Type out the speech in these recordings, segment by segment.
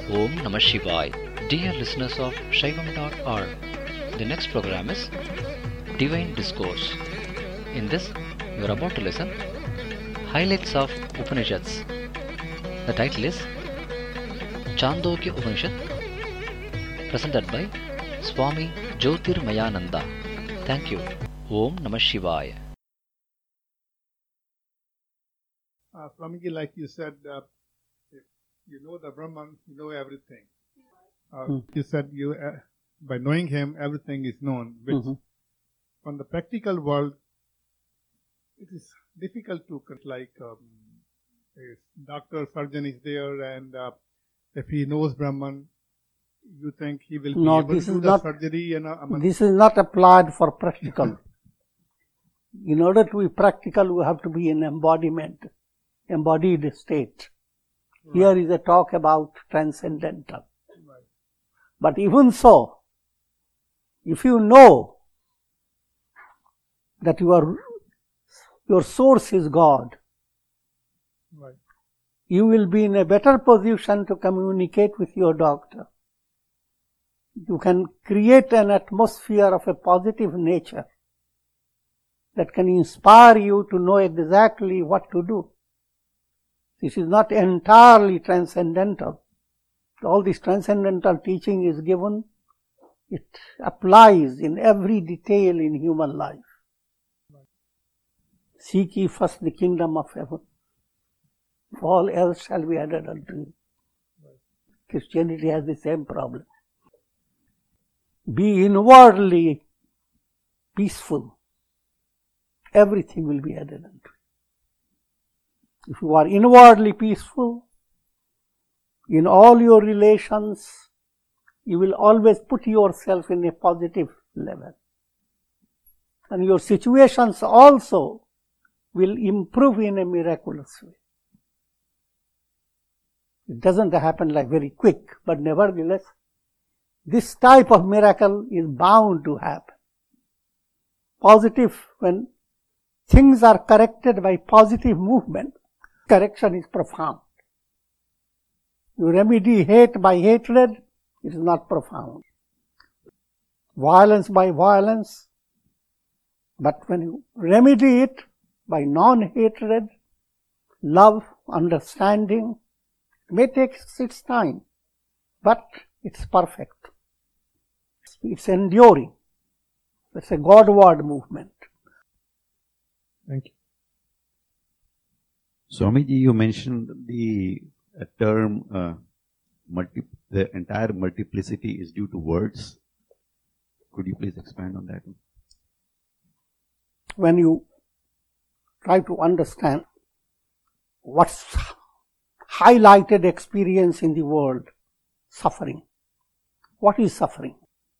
Om Namah Shivaya. Dear listeners of Shaivam.org, the next program is Divine Discourse. In this, you are about to listen Highlights of Upanishads. The title is Chandogya Upanishad, presented by Swami Jyotirmayananda. Thank you. Om Namah Shivaya. Swamiji, like you said, if you know the Brahman, you know everything. You said by knowing him, everything is known. Which from the practical world, it is difficult to like a doctor, surgeon is there, and if he knows Brahman, you think he will be able to do the surgery? This is not applied for practical. In order to be practical, we have to be in embodied state. Right. Here is a talk about transcendental. Right. But even so, if you know that your source is God, right, you will be in a better position to communicate with your doctor. You can create an atmosphere of a positive nature that can inspire you to know exactly what to do. This is not entirely transcendental. All this transcendental teaching is given, it applies in every detail in human life. Seek ye first the kingdom of heaven. All else shall be added unto you. Christianity has the same problem. Be inwardly peaceful. Everything will be added unto you. If you are inwardly peaceful, in all your relations, you will always put yourself in a positive level. And your situations also will improve in a miraculous way. It doesn't happen like very quick, but nevertheless, this type of miracle is bound to happen. Positive, when things are corrected by positive movement, correction is profound. You remedy hate by hatred, it is not profound. Violence by violence, but when you remedy it by non-hatred, love, understanding, it may take its time, but it's perfect. It's enduring. It's a Godward movement. Thank you. Swamiji, you mentioned the term, the entire multiplicity is due to words. Could you please expand on that? When you try to understand what's highlighted experience in the world, suffering. What is suffering?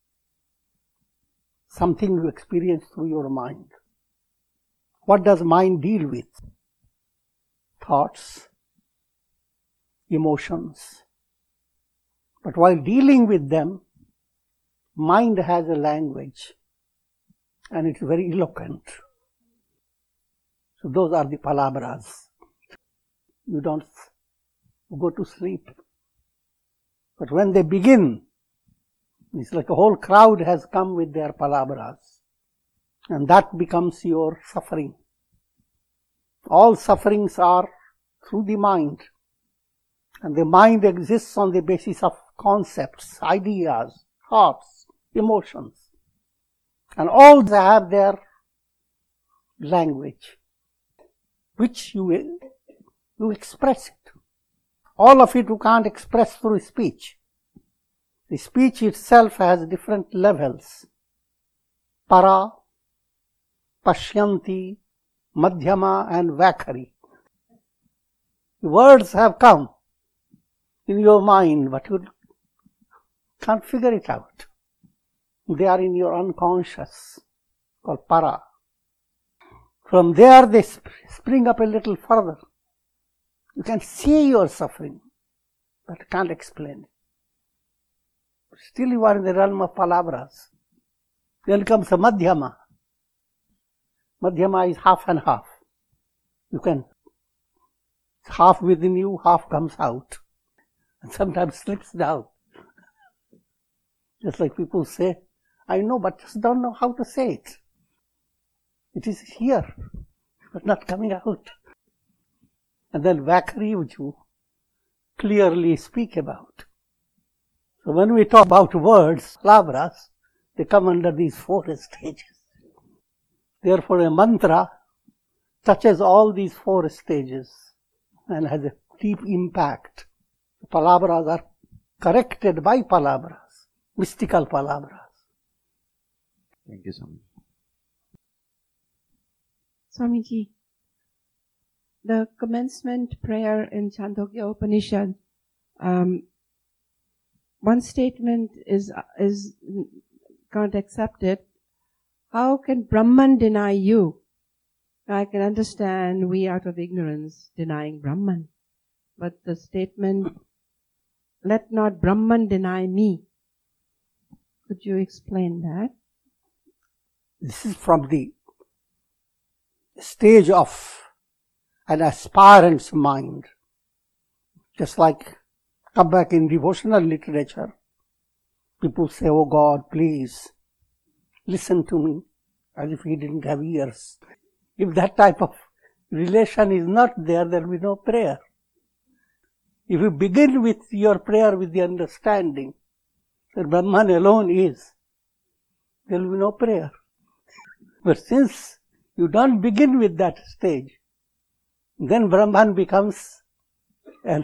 Something you experience through your mind. What does mind deal with? Thoughts, emotions. But while dealing with them, mind has a language and it's very eloquent. So those are the palabras. You don't go to sleep. But when they begin, it's like a whole crowd has come with their palabras. And that becomes your suffering. All sufferings are through the mind. And the mind exists on the basis of concepts, ideas, thoughts, emotions. And all they have their language, which you express it. All of it you can't express through speech. The speech itself has different levels. Para, Pashyanti, Madhyama and Vakhari. The words have come in your mind, but you can't figure it out. They are in your unconscious, called para. From there they spring up a little further. You can see your suffering, but can't explain it. Still you are in the realm of palabras. Then comes a Madhyama. Madhyama is half and half. You can, half within you, half comes out. and sometimes slips down. Just like people say, I know, but just don't know how to say it. It is here, but not coming out. And then Vakari, which you clearly speak about. So when we talk about words, palavras, they come under these 4 stages. Therefore, a mantra touches all these 4 stages and has a deep impact. Palavras are corrected by palavras, mystical palavras. Thank you, Swami. Swamiji, the commencement prayer in Chandogya Upanishad, one statement is not accepted. How can Brahman deny you? I can understand we out of ignorance denying Brahman. But the statement, let not Brahman deny me. Could you explain that? This is from the stage of an aspirant's mind. Just like come back in devotional literature, people say, oh God, please listen to me, as if he didn't have ears. If that type of relation is not there, there will be no prayer. If you begin with your prayer with the understanding that Brahman alone is, there will be no prayer. But since you don't begin with that stage, then Brahman becomes a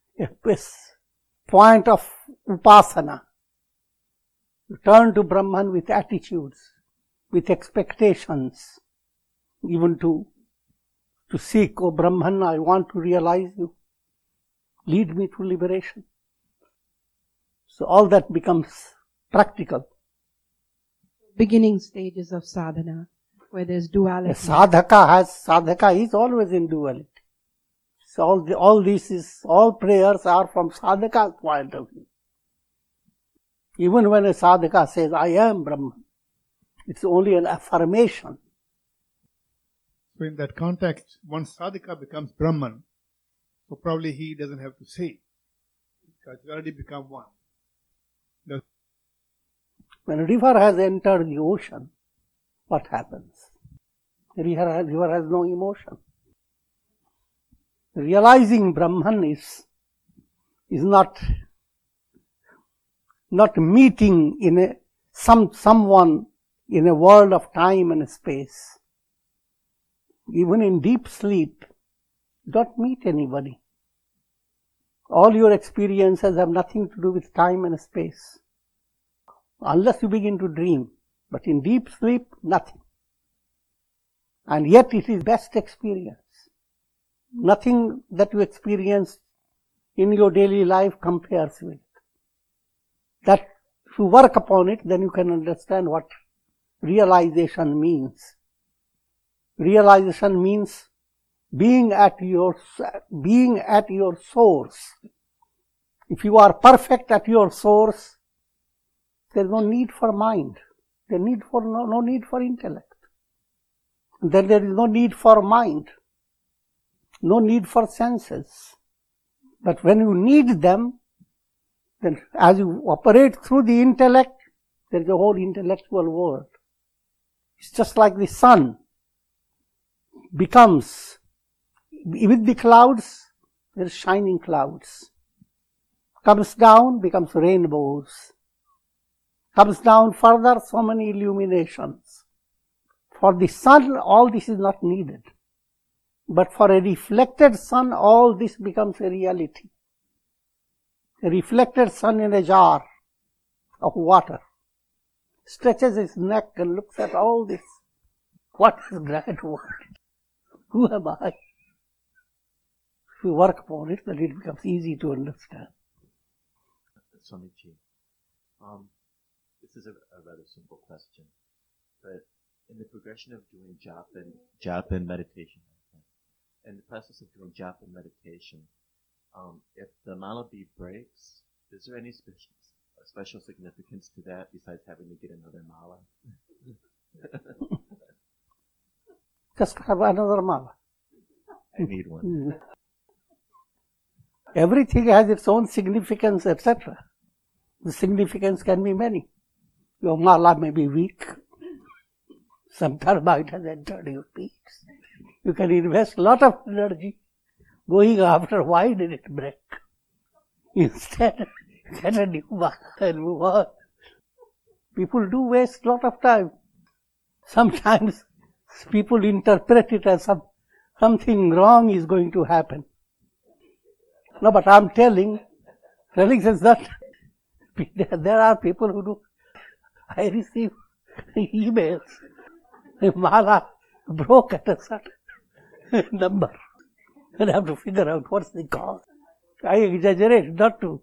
point of upasana. You turn to Brahman with attitudes, with expectations, even to seek, oh Brahman, I want to realize you. Lead me to liberation. So all that becomes practical. Beginning stages of sadhana, where there's duality. A sadhaka is always in duality. So all prayers are from sadhaka's point of view. Even when a sadhaka says, I am Brahman, it's only an affirmation. So in that context, once sadhaka becomes Brahman, so probably he doesn't have to say, because he already become one. When a river has entered the ocean, what happens? The river has no emotion. Realizing Brahman is not meeting in someone in a world of time and space. Even in deep sleep, don't meet anybody. All your experiences have nothing to do with time and space. Unless you begin to dream. But in deep sleep, nothing. And yet it is best experience. Nothing that you experience in your daily life compares with it. That if you work upon it, then you can understand what realization means. Realization means being at your source. If you are perfect at your source, there is no need for mind. There is no need for intellect. Then there is no need for mind. No need for senses. But when you need them, then as you operate through the intellect, there is a whole intellectual world. It's just like the sun becomes, with the clouds, there are shining clouds. Comes down, becomes rainbows. Comes down further, so many illuminations. For the sun, all this is not needed. But for a reflected sun, all this becomes a reality. A reflected sun in a jar of water stretches his neck and looks at all this. What is grand world? Who am I? If you work upon it, then it becomes easy to understand. Swamiji, this is a rather simple question, but in the progression of doing japa and meditation, in the process of doing japa and meditation, if the mala bead breaks, is there any special significance to that besides having to get another mala? Just have another mala. I need one. Everything has its own significance, etc. The significance can be many. Your mala may be weak. Some termite has entered your feet. You can invest a lot of energy going after why did it break. Instead, get a new mala and move on. People do waste a lot of time. Sometimes people interpret it as something wrong is going to happen. No, but I'm telling, religion is not. There are people who do. I receive emails. Mala broke at a certain number. And I have to figure out what's the cause. I exaggerate, not to.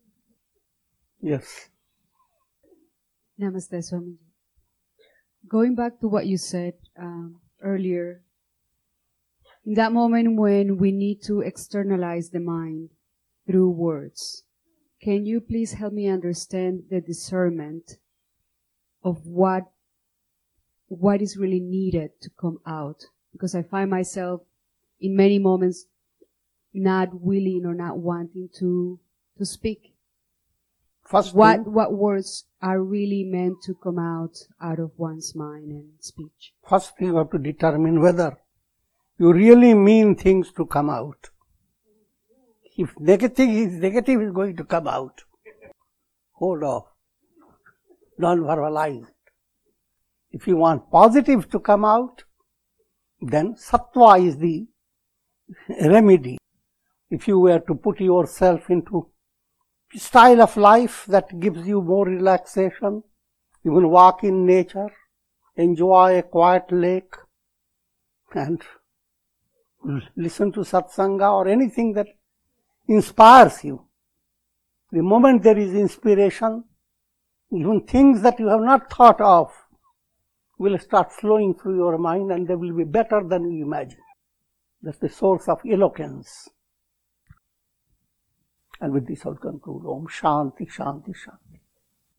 Yes. Namaste, Swamiji. Going back to what you said earlier, in that moment when we need to externalize the mind through words, can you please help me understand the discernment of what is really needed to come out? Because I find myself in many moments not willing or not wanting to speak. First What thing, words are really meant to come out of one's mind and speech? first you have to determine whether you really mean things to come out. If negative is going to come out, hold off. Don't verbalize it. If you want positive to come out, then sattva is the remedy. If you were to put yourself into style of life that gives you more relaxation, you will walk in nature, enjoy a quiet lake, and listen to satsanga or anything that inspires you. The moment there is inspiration, even things that you have not thought of will start flowing through your mind and they will be better than you imagine. That's the source of eloquence. And with this I'll conclude. Om Shanti, Shanti, Shanti.